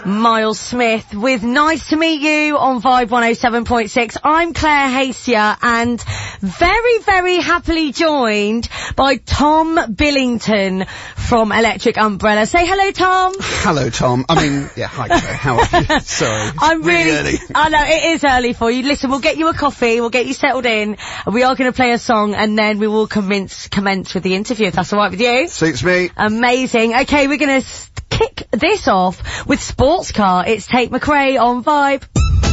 Miles Smith with Nice to Meet You on Vibe 107.6. I'm Claire Hastier and very, very happily joined by Tom Billington from Electric Umbrella. Say hello, Tom. Hello, Tom. I mean, yeah, hi, Claire. How are you? Sorry. I'm really early. I know, it is early for you. Listen, we'll get you a coffee, we'll get you settled in, and we are going to play a song, and then we will commence with the interview, if that's all right with you. Suits me. Amazing. Okay, we're going to kick this off with Sports Car. It's Tate McRae on Vibe.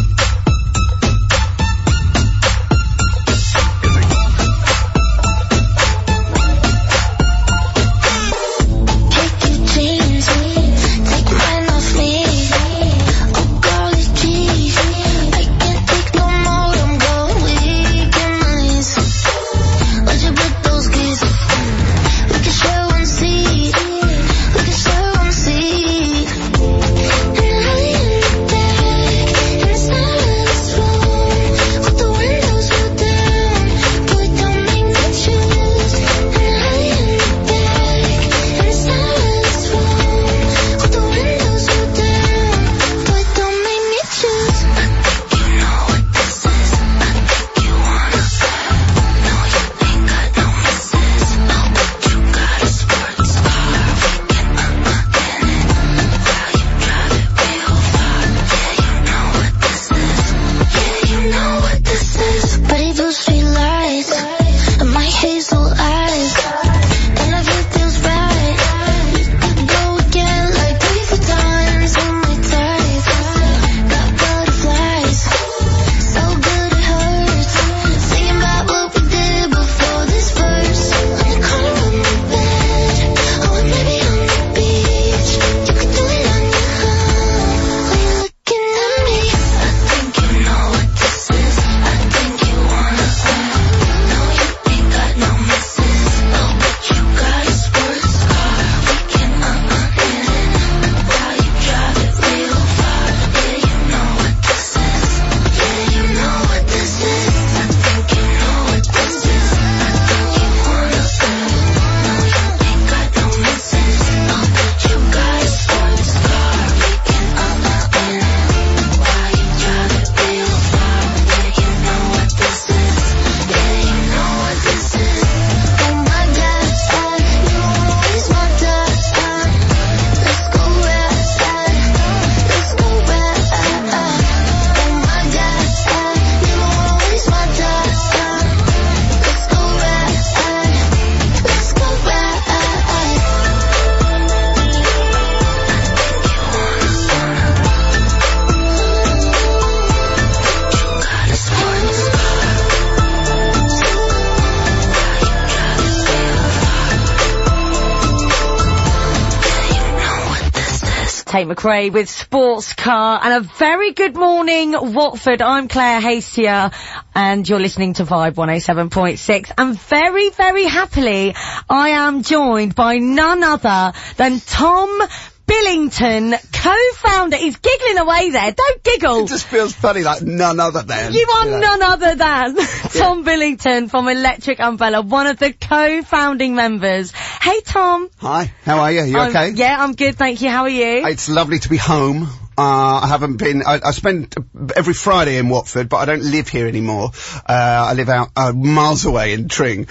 Tate McRae with Sports Car, and a very good morning, Watford. I'm Claire Hastier, and you're listening to Vibe 107.6. And very, very happily, I am joined by none other than Tom Billington, co-founder. He's giggling away there. Don't giggle. It just feels funny, like none other than. You are none other than Tom Billington from Electric Umbrella, one of the co-founding members. Hey, Tom. Hi. How are you? You okay? Yeah, I'm good, thank you. How are you? It's lovely to be home. I haven't been, I spend every Friday in Watford, but I don't live here anymore. I live out, miles away in Tring.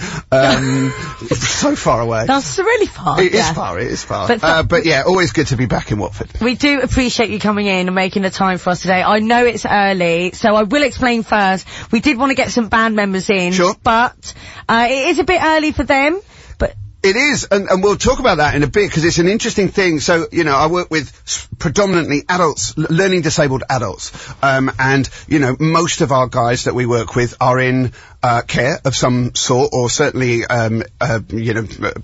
So far away. That's really far. It is far. But yeah, always good to be back in Watford. We do appreciate you coming in and making the time for us today. I know it's early, so I will explain first. We did want to get some band members in. Sure. But, it is a bit early for them. It is, and we'll talk about that in a bit, because it's an interesting thing. So, you know, I work with predominantly adults, learning disabled adults, and, you know, most of our guys that we work with are in, care of some sort, or certainly, you know,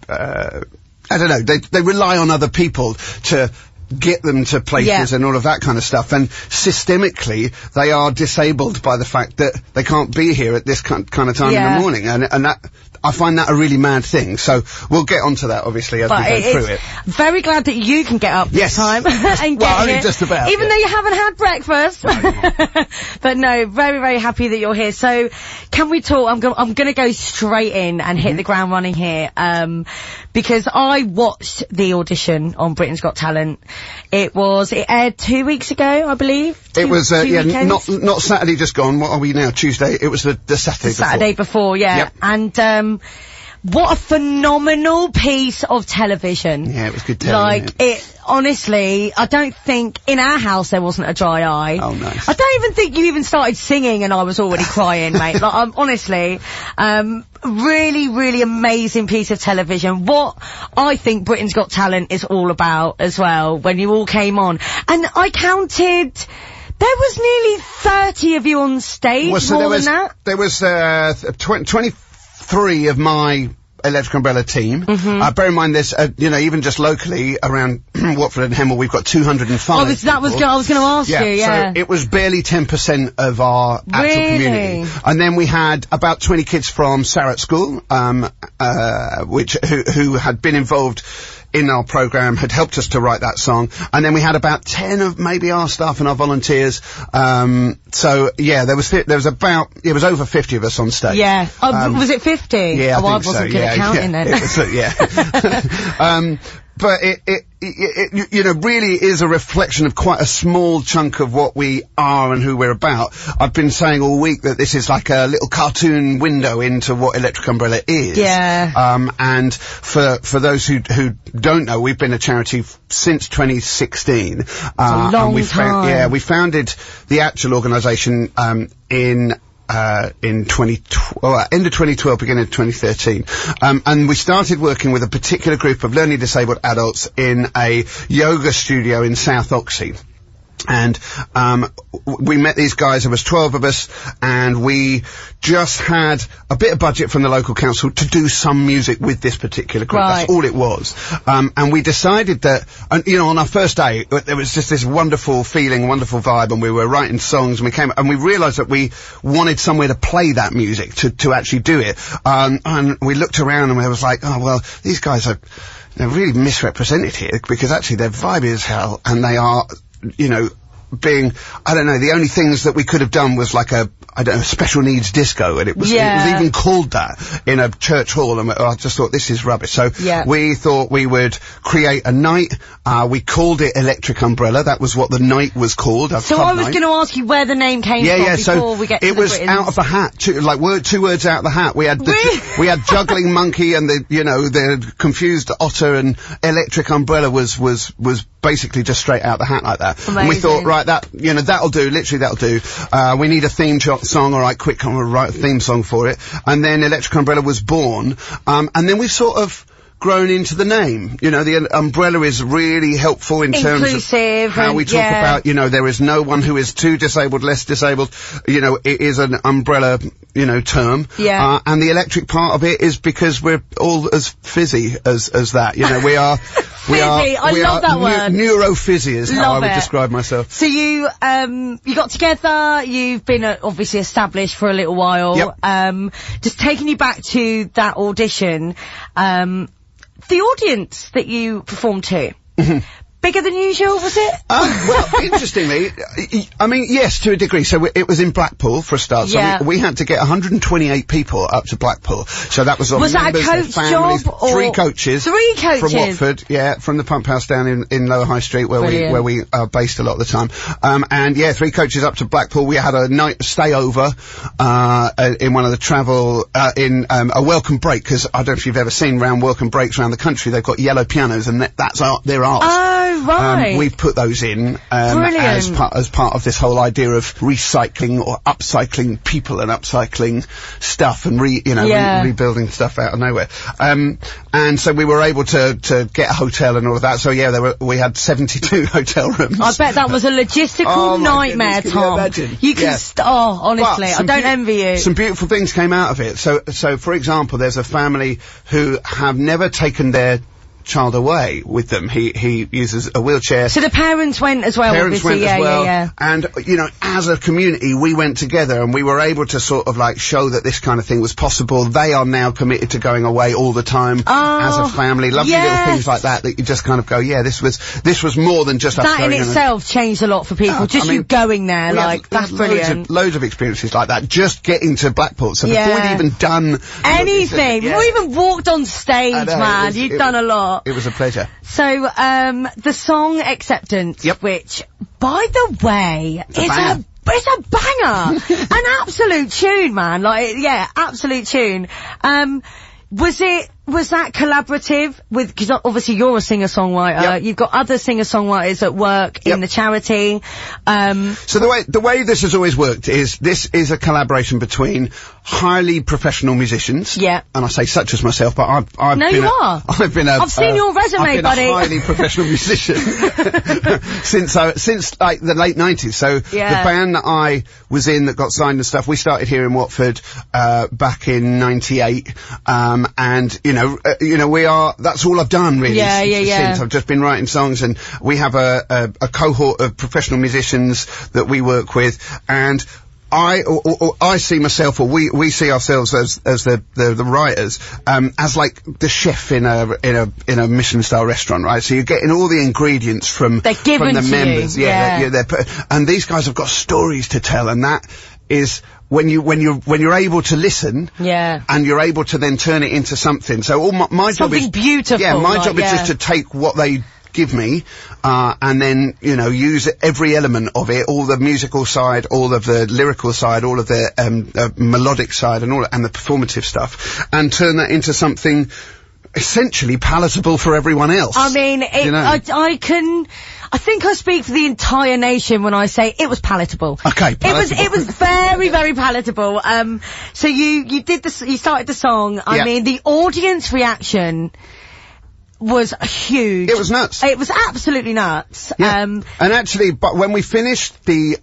I don't know, they rely on other people to get them to places and all of that kind of stuff. And systemically, they are disabled by the fact that they can't be here at this kind of time in the morning. And that, I find that a really mad thing. So we'll get onto that, obviously, as we go through it. Very glad that you can get up this time and get here. Just about. Even though you haven't had breakfast. But no, very, very happy that you're here. So can we talk? I'm going to go straight in and hit the ground running here. Because I watched the audition on Britain's Got Talent. It aired 2 weeks ago, I believe. It was, not Saturday just gone. What are we now? Tuesday. It was the Saturday before. Saturday before, yeah. Yep. And, what a phenomenal piece of television. Yeah, it was good television. Honestly, I don't think in our house there wasn't a dry eye. Oh, nice. I don't even think you even started singing and I was already crying, mate. Like, honestly, really, really amazing piece of television. What I think Britain's Got Talent is all about as well, when you all came on. And I counted, there was nearly 30 of you on stage, There was 23 of my Electric Umbrella team. Bear in mind, there's, even just locally around Watford and Hemel, we've got 205. I was going to ask you, yeah. So it was barely 10% of our actual community. And then we had about 20 kids from Sarrett School, who had been involved in our programme, had helped us to write that song. And then we had about 10 of maybe our staff and our volunteers. So yeah, there was over 50 of us on stage. Yeah. Was it 50? Yeah, I wasn't good at counting then. It was, but it really is a reflection of quite a small chunk of what we are and who we're about. I've been saying all week that this is like a little cartoon window into what Electric Umbrella is. Yeah. And for those who don't know, we've been a charity since 2016. It's a long time. We founded the actual organisation, in end of 2012, beginning of 2013. And we started working with a particular group of learning disabled adults in a yoga studio in South Oxley. And we met these guys, there was 12 of us, and we just had a bit of budget from the local council to do some music with this particular group. Right. That's all it was. And we decided that, on our first day, there was just this wonderful feeling, wonderful vibe, and we were writing songs, and we realised that we wanted somewhere to play that music, to actually do it. And we looked around and we was like, oh, well, these guys they're really misrepresented here, because actually their vibe is hell, and they are, being, the only things that we could have done was like a special needs disco, and it was even called that in a church hall, and I just thought, this is rubbish. So we thought we would create a night. We called it Electric Umbrella. That was what the night was called. So I was going to ask you where the name came from before we get to it was Britons. out of the hat, two words out of the hat. We had we had Juggling Monkey and the Confused Otter, and Electric Umbrella was basically just straight out the hat like that. Amazing. And we thought, right, that'll do, literally that'll do. We need a theme song, alright, quick, I'm gonna write a theme song for it. And then Electric Umbrella was born, and then we sort of grown into the name. The umbrella is really helpful in terms of how we talk about, there is no one who is too disabled, less disabled. It is an umbrella, term. Yeah. And the electric part of it is because we're all as fizzy as that. We are... I love that word. Neuro-fizzy is how I would describe myself. So you got together, you've been obviously established for a little while. Yep. Just taking you back to that audition, the audience that you performed to, bigger than usual, was it? Well, interestingly, yes, to a degree. So it was in Blackpool for a start. So we had to get 128 people up to Blackpool. So that was Was that a coach families, job? Or 3 coaches. 3 coaches? From Watford, from the Pump House down in Lower High Street where we are based a lot of the time. 3 coaches up to Blackpool. We had a night stay over, in one of the travel, in, a welcome break, because I don't know if you've ever seen round welcome breaks around the country. They've got yellow pianos, and that's their art. Oh, right. We put those in as part of this whole idea of recycling or upcycling people and upcycling stuff and rebuilding stuff out of nowhere. And so we were able to get a hotel and all of that. So we had 72 hotel rooms. I bet that was a logistical nightmare, goodness, Tom. Can you imagine? You can honestly, I don't envy you. Some beautiful things came out of it. So for example, there's a family who have never taken their child away with them. He uses a wheelchair. So the parents went as well, Parents obviously. went as well. Yeah. And, you know, as a community, we went together and we were able to sort of like show that this kind of thing was possible. They are now committed to going away all the time as a family. Lovely little things like that you just kind of go, yeah, this was more than just us that going in itself changed a lot for people. Just you going there, like, that's brilliant. Loads of experiences like that. Just getting to Blackpool. So before we'd even done anything, before we even walked on stage, man, you'd done a lot. It was a pleasure. So, the song Acceptance, which, by the way, it's a banger! An absolute tune, man. Like, yeah, absolute tune. Was that collaborative with, because obviously you're a singer-songwriter, you've got other singer-songwriters that work in the charity. So the way this has always worked is, this is a collaboration between highly professional musicians. Yeah. And I say such as myself, but I've seen your resume, buddy. a highly professional musician since like the late 90s. So the band that I was in that got signed and stuff, we started here in Watford, back in 98. And, you know, that's all I've done really since. I've just been writing songs, and we have a cohort of professional musicians that we work with, and I see myself, or we see ourselves as the writers, as like the chef in a Michelin star restaurant, right? So you're getting all the ingredients from the members. And these guys have got stories to tell, and that is when you're able to listen, and you're able to then turn it into something. So all my job is beautiful. Yeah, my job is just to take what they give me, and then, you know, use every element of it, all the musical side, all of the lyrical side, all of the melodic side, and the performative stuff, and turn that into something essentially palatable for everyone else. I mean, I think I speak for the entire nation when I say it was palatable. Okay, palatable. It was very, very palatable. So you started the song. I mean, the audience reaction was huge. It was nuts. It was absolutely nuts. Yeah. And actually, but when we finished the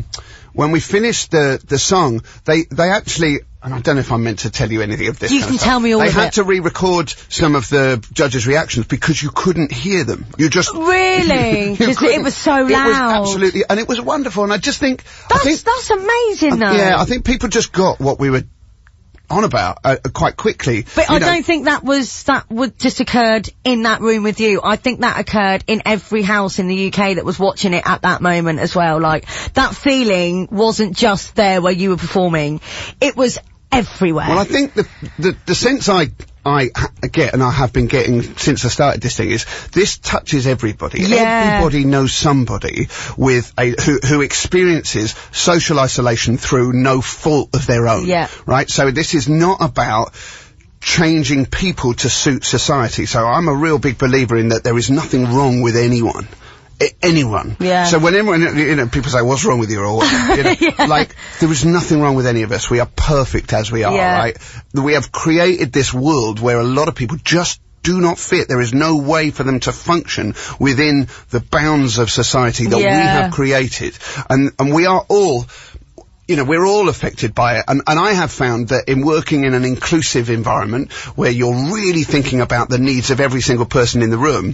song, they actually, and I don't know if I'm meant to tell you anything of this. You can tell me all of it. They had to re-record some of the judges' reactions because you couldn't hear them. You just really, because it was so loud. It was absolutely, and it was wonderful. And I just think that's amazing, though. Yeah, I think people just got what we were on about quite quickly. But I don't think that would just occurred in that room with you. I think that occurred in every house in the UK that was watching it at that moment as well. Like, that feeling wasn't just there where you were performing. It was everywhere. Well, I think the sense I get, and I have been getting since I started this thing, is this touches everybody. Everybody knows somebody with who experiences social isolation through no fault of their own. Yeah. Right? So this is not about changing people to suit society. So I'm a real big believer in that there is nothing wrong with anyone. Anyone. Yeah. So whenever, you know, people say, what's wrong with you, or what, you know, like, there is nothing wrong with any of us. We are perfect as we are, right? We have created this world where a lot of people just do not fit. There is no way for them to function within the bounds of society that we have created. And we are all, you know, we're all affected by it. And I have found that in working in an inclusive environment where you're really thinking about the needs of every single person in the room,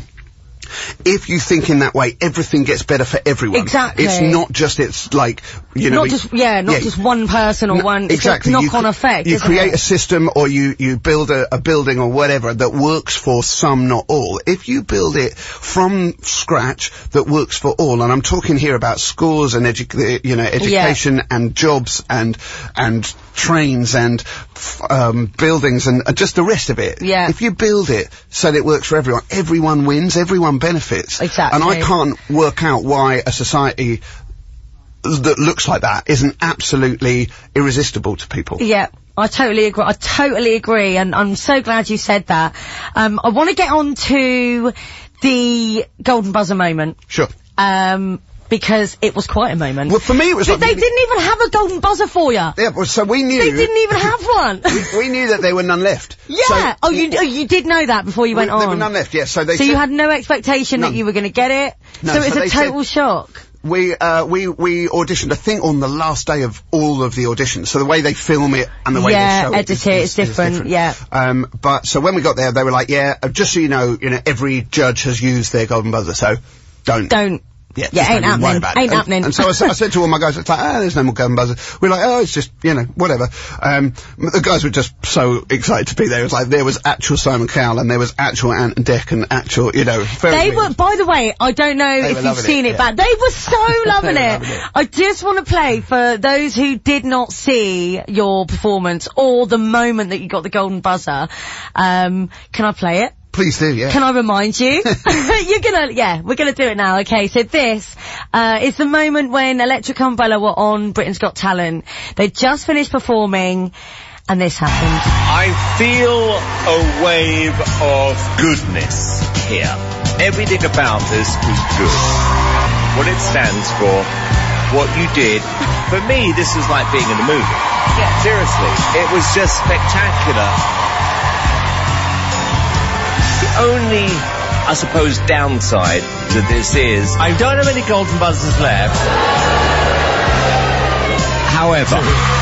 if you think in that way, everything gets better for everyone. Exactly. It's not just, it's like, you know... Not just one person or one... Exactly. Knock-on effect, You create a system, or you build a building or whatever that works for some, not all. If you build it from scratch that works for all, and I'm talking here about schools and education and jobs and trains and buildings and just the rest of it. Yeah. If you build it so that it works for everyone wins, everyone benefits. Exactly. And I can't work out why a society that looks like that isn't absolutely irresistible to people. Yeah. I totally agree, and I'm so glad you said that. I want to get on to the golden buzzer moment. Sure. Because it was quite a moment. Well, for me it was like... They didn't even have a golden buzzer for you. Yeah, well, so we knew... They didn't even have one. we knew that there were none left. Yeah! So, you did know that before you went on? There were none left, yeah. So you had no expectation that you were going to get it? No, so it was a total shock? we auditioned, I think, on the last day of all of the auditions. So the way they film it and the way they show it is different. Yeah. But so when we got there, they were like, just so you know, every judge has used their golden buzzer, so don't. Yeah, ain't happening. And so I said to all my guys, it's like, there's no more golden buzzer. We're like, it's just, whatever. The guys were just so excited to be there. It was like, there was actual Simon Cowell and there was actual Ant and Dec and actual, They were, by the way, I don't know if you've seen it, but they were so loving it. I just want to play for those who did not see your performance or the moment that you got the golden buzzer. Can I play it? Please do, yeah. Can I remind you? We're gonna do it now, okay? So this, is the moment when Electric Umbrella were on Britain's Got Talent. They just finished performing, and this happened. I feel a wave of goodness here. Everything about us is good. What it stands for, what you did. For me, this was like being in a movie. Yeah. Seriously. It was just spectacular. Only, I suppose, downside to this is I don't have any golden buzzers left. However,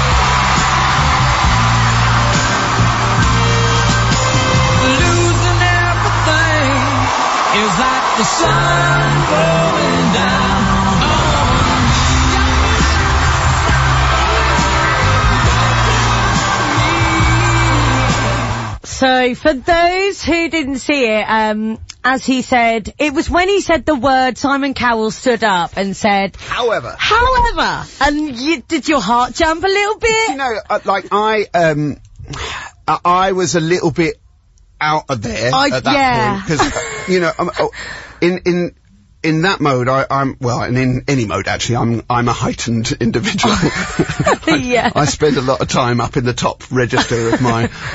losing everything is like the sun going down. So, for those who didn't see it, as he said, it was when he said the word, Simon Cowell stood up and said, However. And did your heart jump a little bit? I was a little bit out of there at that point. Because, in that mode, and in any mode actually, I'm a heightened individual. Yeah. I spend a lot of time up in the top register of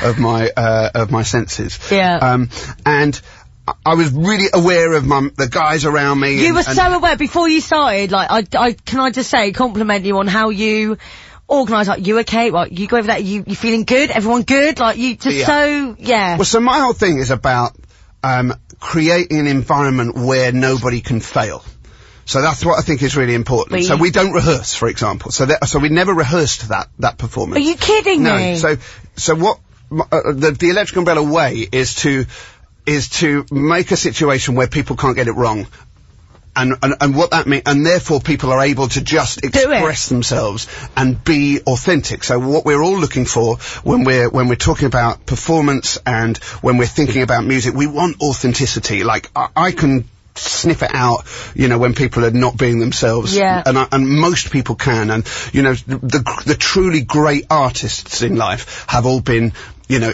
my senses. Yeah. And I was really aware of the guys around me. You were so aware before you started. Like, can I just say, compliment you on how you organised. Like, you okay? Like, you go over that. You feeling good? Everyone good? Like, you just Well, so my whole thing is about creating an environment where nobody can fail. So that's what I think is really important. So we don't rehearse, for example. So we never rehearsed that performance. Are you kidding me? So what the Electric Umbrella way is to make a situation where people can't get it wrong. And what that means, and therefore people are able to just express themselves and be authentic. So what we're all looking for when we're talking about performance and when we're thinking about music, we want authenticity. Like I can sniff it out, when people are not being themselves. Yeah. And most people can. And, the truly great artists in life have all been, winging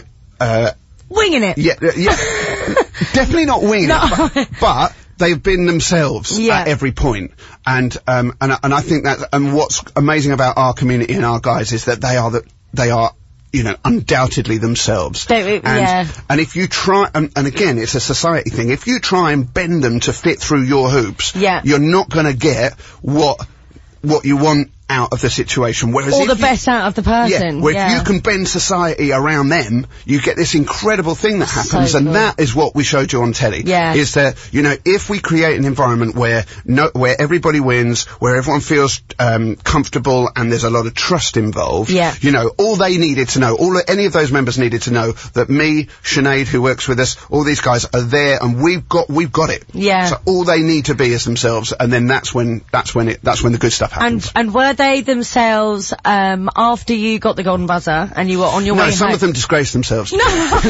it. Yeah. Definitely not winging it, but they've been themselves at every point. And I think that, and what's amazing about our community and our guys is that they are undoubtedly themselves. And if you try, and again, it's a society thing, if you try and bend them to fit through your hoops, you're not gonna get what you want out of the situation. Whereas or the best out of the person. If you can bend society around them, you get this incredible thing that happens, and that is what we showed you on telly. Yeah. Is that, if we create an environment where everybody wins, where everyone feels comfortable and there's a lot of trust involved, all they needed to know, any of those members needed to know that me, Sinead, who works with us, all these guys are there and we've got it. Yeah. So all they need to be is themselves, and then that's when the good stuff happens. And were they themselves after you got the golden buzzer and you were on your way home? No, some of them disgraced themselves. No.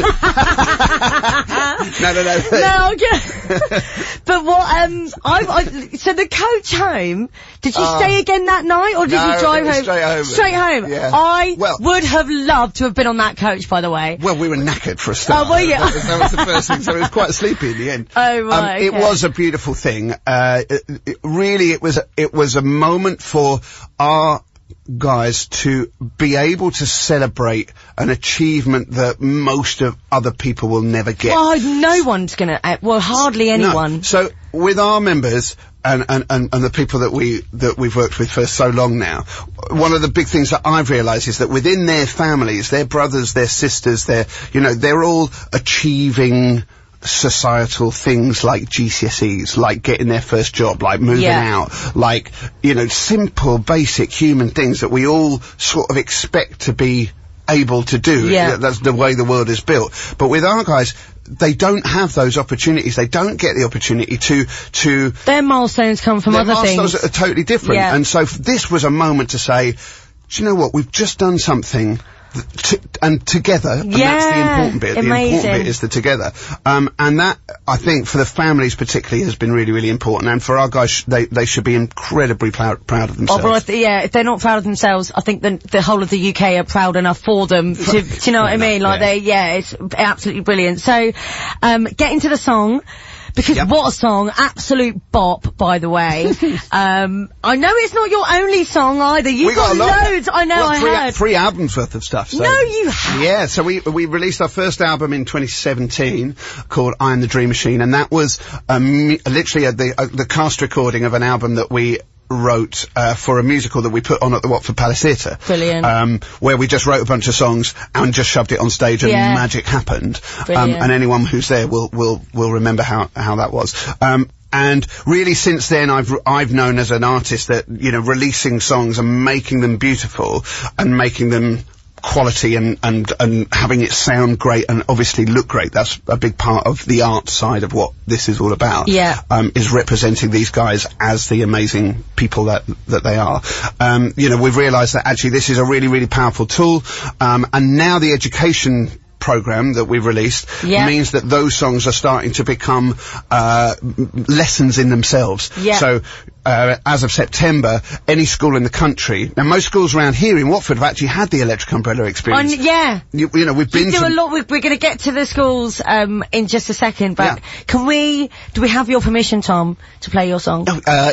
No. No, okay. But what, so the coach home, did you stay again that night or did you drive home? Straight home. Straight home? Yeah. I would have loved to have been on that coach, by the way. Well, we were knackered for a start. Oh, were you? That was the first thing, so it was quite sleepy in the end. Oh, right, It was a beautiful thing. It was a moment for our guys to be able to celebrate an achievement that most of other people will never get. Well, no one's gonna, hardly anyone. No. So with our members and the people that we've worked with for so long now, one of the big things that I've realised is that within their families, their brothers, their sisters, they're all achieving societal things like GCSEs, like getting their first job, like moving out, like, you know, simple, basic human things that we all sort of expect to be able to do. Yeah. That's the way the world is built. But with our guys, they don't have those opportunities. They don't get the opportunity to their milestones come from other things. Their milestones are totally different. Yeah. And so this was a moment to say, do you know what? We've just done something and together, and that's the important bit. Amazing. The important bit is the together. And that, I think, for the families particularly, has been really, really important. And for our guys, they should be incredibly proud of themselves. Oh, but if they're not proud of themselves, I think the whole of the UK are proud enough for them. Do you know what I mean? Like it's absolutely brilliant. So, get into the song. Because what a song, absolute bop, by the way. I know it's not your only song either. You've got loads. I know, I heard. 3 albums worth of stuff. So. No, you have. Yeah, so we released our first album in 2017 called I Am the Dream Machine, and that was literally the cast recording of an album that we wrote for a musical that we put on at the Watford Palace Theatre. Brilliant. Where we just wrote a bunch of songs and just shoved it on stage and magic happened. And anyone who's there will remember how that was. And really since then I've known as an artist that, you know, releasing songs and making them beautiful and making them quality and having it sound great and obviously look great. That's a big part of the art side of what this is all about. Yeah. Is representing these guys as the amazing people that they are. You know, we've realised that actually this is a really, really powerful tool. And now the education program that we've released means that those songs are starting to become lessons in themselves. So as of September, any school in the country, now most schools around here in Watford have actually had the Electric Umbrella experience. You know, we've been to a lot. We're going to get to the schools in just a second, but do we have your permission, Tom, to play your song?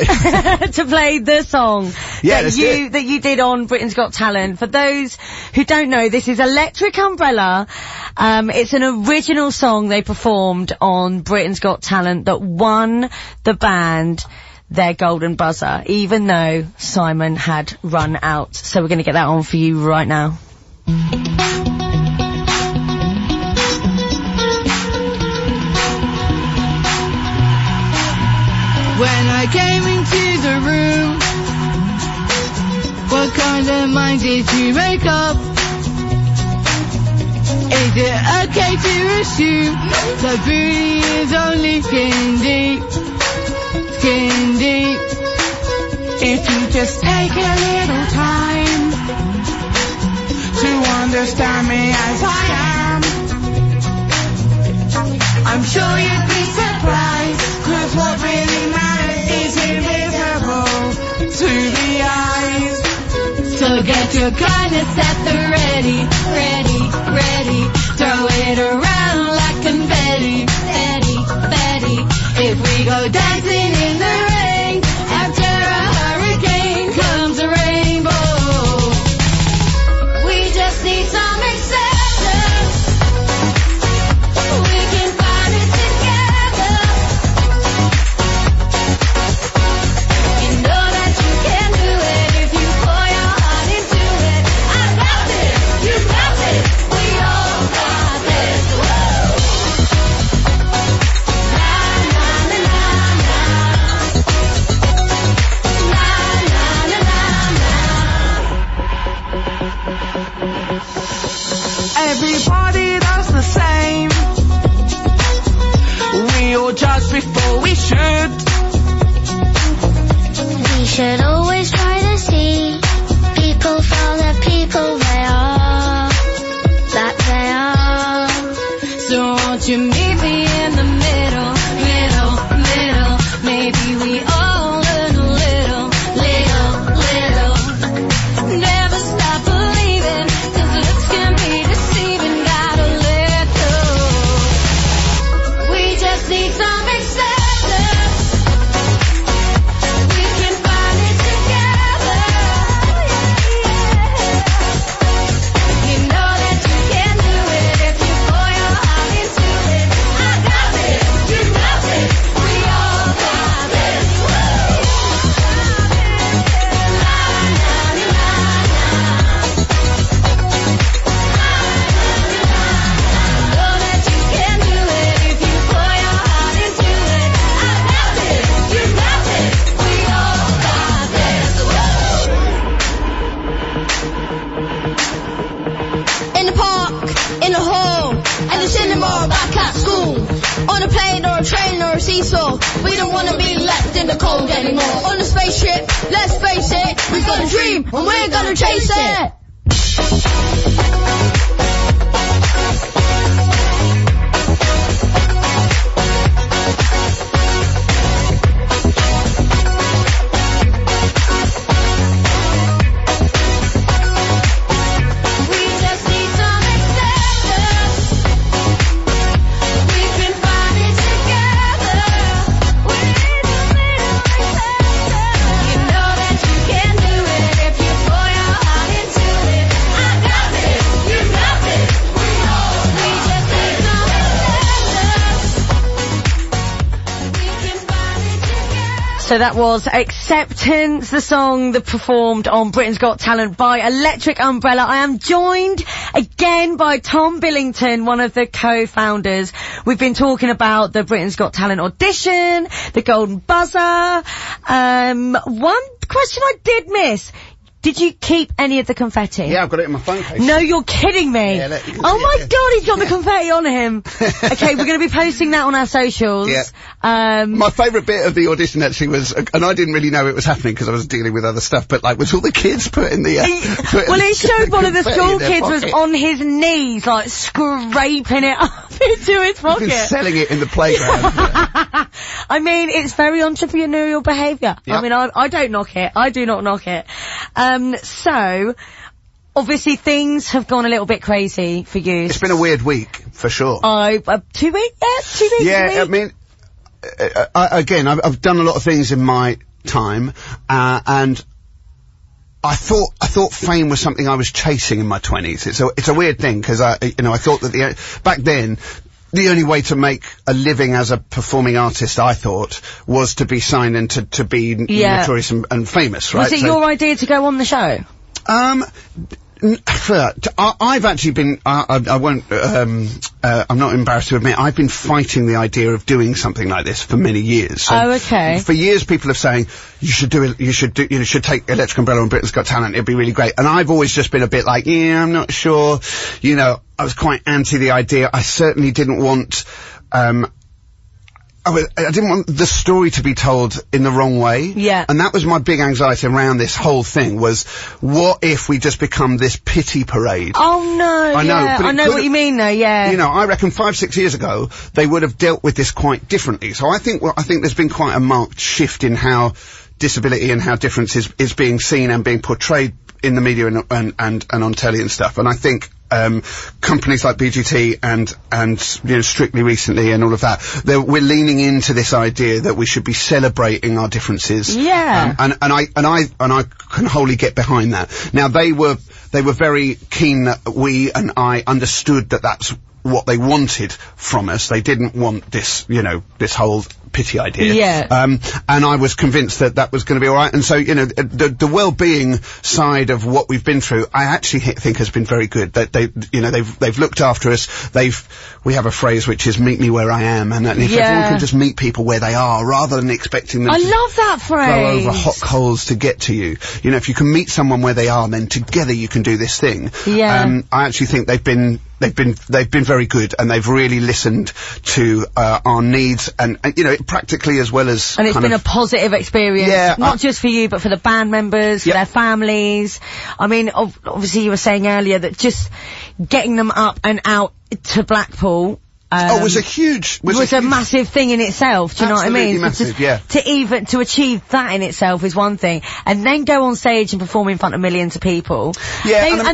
To play the song that you did on Britain's Got Talent. For those who don't know, this is Electric Umbrella. It's an original song they performed on Britain's Got Talent that won the band their golden buzzer, even though Simon had run out. So we're going to get that on for you right now. When I came into the room, what kind of mind did you make up? Is it okay to assume that beauty is only skin deep? Skin deep. If you just take a little time to understand me as I am, I'm sure you'd be surprised, 'cause what really matters is invisible to the eyes. So get your kindness at the ready, ready, ready. Throw it around like confetti, Betty, Betty. If we go dancing in the rain, after a hurricane comes a rainbow. We just need some acceptance. We can find it together. You know that you can do it if you pour your heart into it. I got this, you got this, we all got this. Woo! Everybody does the same. We all judge before we should. We should always try to see people for the people they are, that they are. So won't you meet me in the middle, middle, middle? Maybe we all learn a little, little, little. Never stop believing, 'cause looks can be deceiving. Gotta let go. We just need some acceptance. We can find it together. diesel. We don't wanna be left in the cold anymore. On the spaceship, let's face it, we've got a dream and we're gonna chase it. So that was Acceptance, the song that performed on Britain's Got Talent by Electric Umbrella. I am joined again by Tom Billington, one of the co-founders. We've been talking about the Britain's Got Talent audition, the Golden Buzzer. One question I did miss. Did you keep any of the confetti? Yeah, I've got it in my phone case. No, you're kidding me. Yeah, oh my God, he's got the confetti on him. Okay, we're going to be posting that on our socials. Yeah. My favourite bit of the audition actually was, and I didn't really know it was happening because I was dealing with other stuff, but like, was all the kids putting the, well, it showed one of the school kids was on his knees, like, scraping it up into his pocket. Selling it in the playground. I mean, it's very entrepreneurial behaviour. Yep. I mean, I don't knock it. I do not knock it. So, obviously things have gone a little bit crazy for you. It's been a weird week, for sure. 2 weeks? Yeah, 2 weeks. Yeah, I mean, I've done a lot of things in my time, and I thought fame was something I was chasing in my 20s. It's a weird thing, because I thought that back then, the only way to make a living as a performing artist, I thought, was to be signed and to be notorious and famous, right? Was it your idea to go on the show? I've actually been, I'm not embarrassed to admit, I've been fighting the idea of doing something like this for many years. So okay. For years people have saying, you should take Electric Umbrella on Britain's Got Talent, it'd be really great. And I've always just been a bit like, yeah, I'm not sure. I was quite anti the idea. I certainly didn't want, I didn't want the story to be told in the wrong way. Yeah. And that was my big anxiety around this whole thing, was what if we just become this pity parade? Oh no, I know, yeah. but I know what you mean though, yeah. I reckon 5-6 years ago, they would have dealt with this quite differently. So I think there's been quite a marked shift in how disability and how difference is being seen and being portrayed in the media and on telly and stuff. And I think, companies like BGT and Strictly recently and all of that, we're leaning into this idea that we should be celebrating our differences. Yeah. And I can wholly get behind that. Now they were very keen that we and I understood that that's what they wanted from us. They didn't want this, this whole pity idea. Yeah. And I was convinced that was going to be all right. And so, the well-being side of what we've been through, I actually think has been very good. That they've looked after us. We have a phrase which is "meet me where I am," and if everyone can just meet people where they are, rather than expecting them I to love that phrase. go over hot coals to get to you. If you can meet someone where they are, then together you can do this thing. Yeah. I actually think they've been very good, and they've really listened to our needs, and practically as well as. And it's been a positive experience, yeah, not just for you, but for the band members, for their families. I mean, obviously you were saying earlier that just getting them up and out to Blackpool. Was a massive thing in itself. Do you know what I mean? Massive, yeah. To achieve that in itself is one thing, and then go on stage and perform in front of millions of people. Yeah,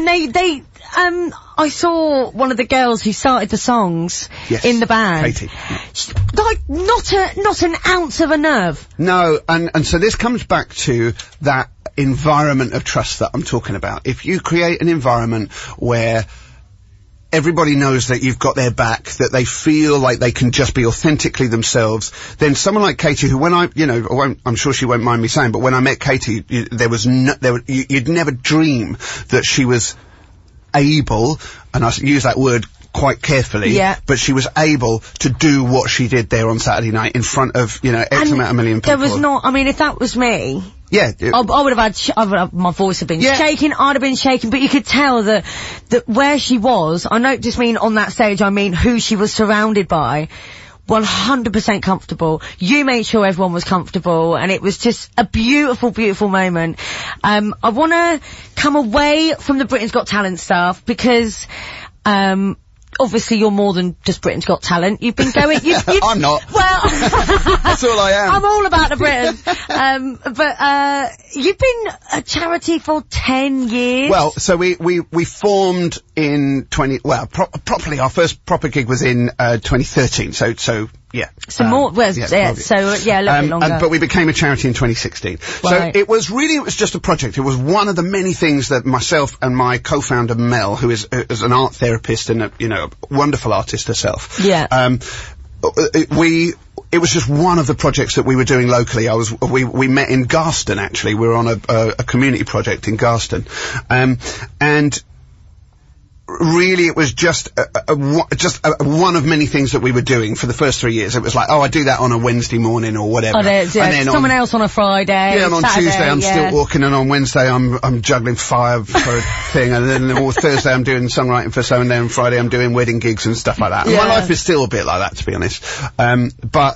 I saw one of the girls who started the songs in the band. Katie. Like, not an ounce of a nerve. No, and so this comes back to that environment of trust that I'm talking about. If you create an environment where everybody knows that you've got their back, that they feel like they can just be authentically themselves, then someone like Katie, who I'm sure she won't mind me saying, but when I met Katie, you'd never dream that she was able, and I use that word quite carefully, but she was able to do what she did there on Saturday night in front of, X amount of million people. There was not, I mean, if that was me, yeah, I would have my voice have been shaking, I'd have been shaking, but you could tell that where she was, I don't just mean on that stage, I mean who she was surrounded by, 100% comfortable. You made sure everyone was comfortable, and it was just a beautiful, beautiful moment. I want to come away from the Britain's Got Talent stuff because, obviously you're more than just Britain's Got Talent. You've been going... I'm not. Well... That's all I am. I'm all about the Britons. But you've been a charity for 10 years. Well, so we formed in properly, our first proper gig was in 2013. So yeah. So more, well, yeah, so a little bit longer. But we became a charity in 2016. Right. So it was just a project. It was one of the many things that myself and my co-founder Mel, who is an art therapist and a wonderful artist herself. Yeah. It was just one of the projects that we were doing locally. We met in Garston, actually. We were on a community project in Garston. And really it was just one of many things that we were doing for the first 3 years. It was like, I do that on a Wednesday morning or whatever. And then someone else on a Friday. Yeah, and on Saturday, Tuesday I'm still walking, and on Wednesday I'm juggling fire for a thing, and then on Thursday I'm doing songwriting for so, and then on Friday I'm doing wedding gigs and stuff like that. And my life is still a bit like that, to be honest. But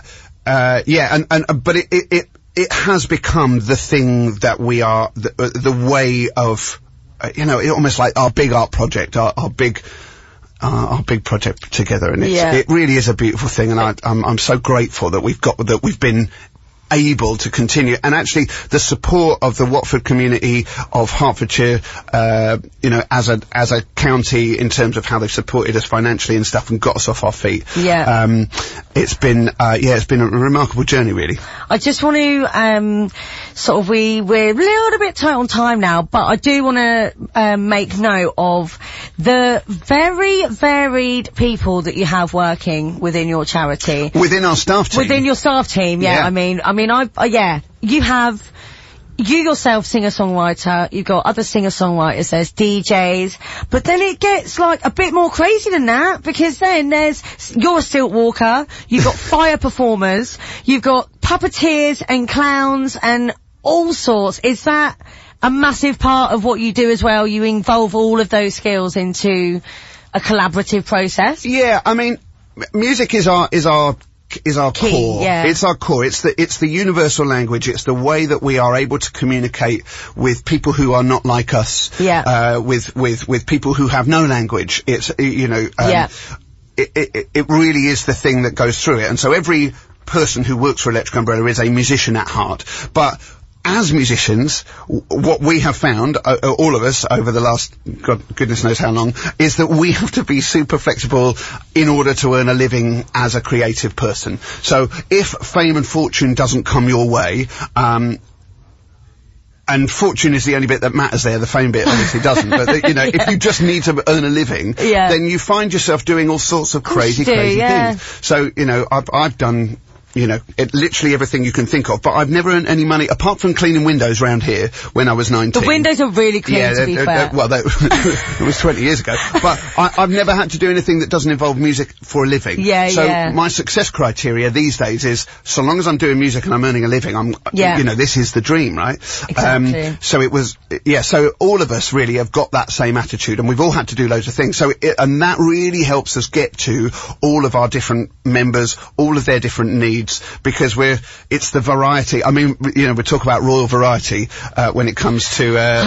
it has become the thing that we are, the way of, almost like our big art project, our big project together, and it really is a beautiful thing, and I'm so grateful that we've been able to continue, and actually the support of the Watford community of Hertfordshire, as a county, in terms of how they've supported us financially and stuff and got us off our feet. Yeah. It's been a remarkable journey, really. I just want to, we're a little bit tight on time now, but I do want to make note of the very varied people that you have working within your charity. Within our staff team. Within your staff team, yeah. You yourself singer-songwriter, you've got other singer-songwriters, there's DJs, but then it gets like a bit more crazy than that, because then you're a stilt walker, you've got fire performers, you've got puppeteers and clowns and all sorts. Is that a massive part of what you do as well? You involve all of those skills into a collaborative process? Yeah, I mean, music is our key, core. Yeah. It's our core. It's the universal language. It's the way that we are able to communicate with people who are not like us. Yeah. With people who have no language. It's, it really is the thing that goes through it. And so every person who works for Electric Umbrella is a musician at heart. But as musicians, what we have found, all of us, over the last, goodness knows how long, is that we have to be super flexible in order to earn a living as a creative person. So if fame and fortune doesn't come your way, and fortune is the only bit that matters there, the fame bit obviously doesn't, but if you just need to earn a living, then you find yourself doing all sorts of crazy things. So, I've done, literally everything you can think of, but I've never earned any money apart from cleaning windows round here when I was 19. The windows are really clean, to be fair. It was 20 years ago. But I've never had to do anything that doesn't involve music for a living. So my success criteria these days is, so long as I'm doing music and I'm earning a living, this is the dream, right? Exactly. So all of us really have got that same attitude, and we've all had to do loads of things. And that really helps us get to all of our different members, all of their different needs, because it's the variety. I mean, we talk about royal variety when it comes to how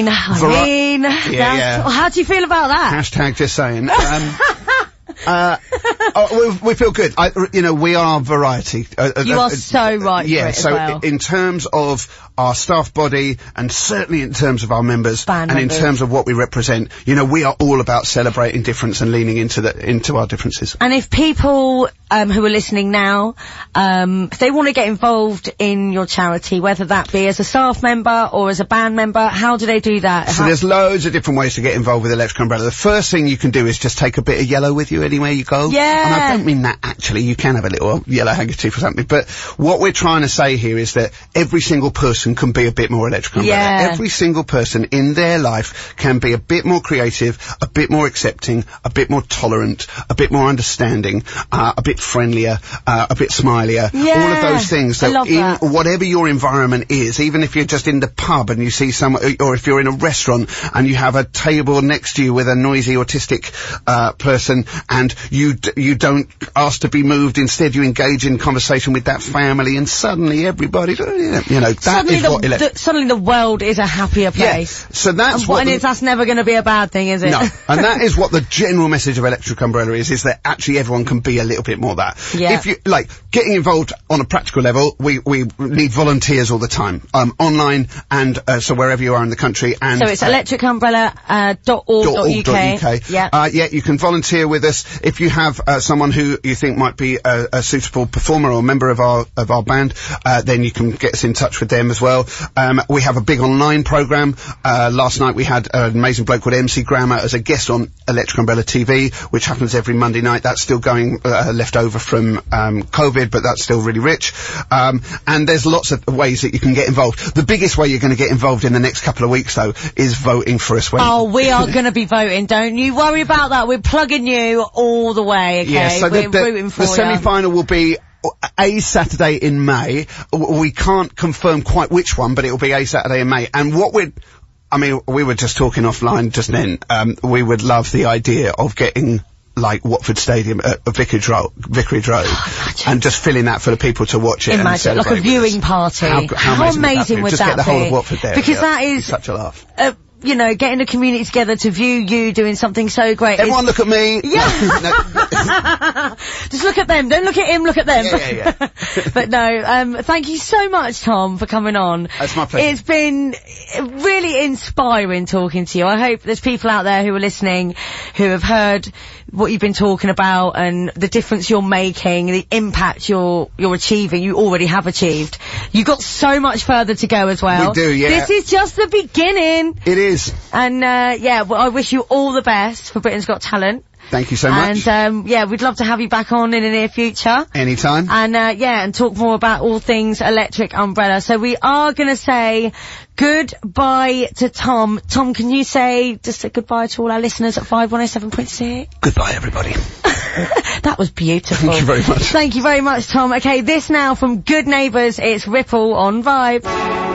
do you feel about that? Hashtag just saying. We feel good. We are variety. You are so right. Yeah. For it as well. In terms of our staff body, and certainly in terms of our members, in terms of what we represent, we are all about celebrating difference and leaning into our differences. And if people who are listening now, if they want to get involved in your charity, whether that be as a staff member or as a band member, how do they do that? So there's loads of different ways to get involved with Electric Umbrella. The first thing you can do is just take a bit of yellow with you anywhere you go. Yeah. And I don't mean that actually. You can have a little yellow handkerchief or something. But what we're trying to say here is that every single person person can be a bit more Electric Umbrella. Yeah. Every single person in their life can be a bit more creative, a bit more accepting, a bit more tolerant, a bit more understanding, a bit friendlier, a bit smilier. Yeah. All of those things. I So love in that. whatever your environment is, even if you're just in the pub and you see someone, or if you're in a restaurant and you have a table next to you with a noisy autistic person, and you don't ask to be moved, instead you engage in conversation with that family, and suddenly everybody, you know, that is what Suddenly the world is a happier place. So that's That's never going to be a bad thing, is it? No, and that is what the general message of Electric Umbrella is that actually everyone can be a little bit more that. Yeah. If you, like, getting involved on a practical level, we need volunteers all the time, online and, so wherever you are in the country. And So it's electricumbrella.org.uk. Yeah. Yeah, you can volunteer with us. If you have someone who you think might be a suitable performer or member of our band, then you can get us in touch with them as well. We have a big online program. Last night we had an amazing bloke called MC Grammer as a guest on Electric Umbrella TV, which happens every Monday night. That's still going, left over from COVID, but that's still really rich. And there's lots of ways that you can get involved. The biggest way you're going to get involved in the next couple of weeks, though, is voting for us. Oh, we are going to be voting. Don't you worry about that. We're plugging you all the way, okay? Yeah, so we're rooting for the you. semi-final will be a Saturday in May. We can't confirm quite which one, but it will be a Saturday in May. And we were just talking offline just then. We would love the idea of getting, like, Watford Stadium at Vicarage Road, and just filling that for the people to watch it. Imagine, and like a celebrate with viewing us. party. How amazing would would just that get the whole be? of Watford there. Because yeah, that it'd be is such a laugh. you know, getting the community together to view you doing something so great. Everyone look at me. Yeah. No. Just look at them. Don't look at him, look at them. Yeah. But no, thank you so much, Tom, for coming on. It's my pleasure. It's been really inspiring talking to you. I hope there's people out there who are listening who have heard what you've been talking about and the difference you're making, the impact you're achieving, you already have achieved. You've got so much further to go as well. We do, yeah. This is just the beginning. It is. And, well, I wish you all the best for Britain's Got Talent. Thank you so much. And, we'd love to have you back on in the near future. Anytime. And, and talk more about all things Electric Umbrella. So we are gonna say goodbye to Tom. Tom, can you say just a goodbye to all our listeners at 5107.6? Goodbye, everybody. That was beautiful. Thank you very much. Thank you very much, Tom. Okay, this now from Good Neighbours, it's Ripple on Vibe.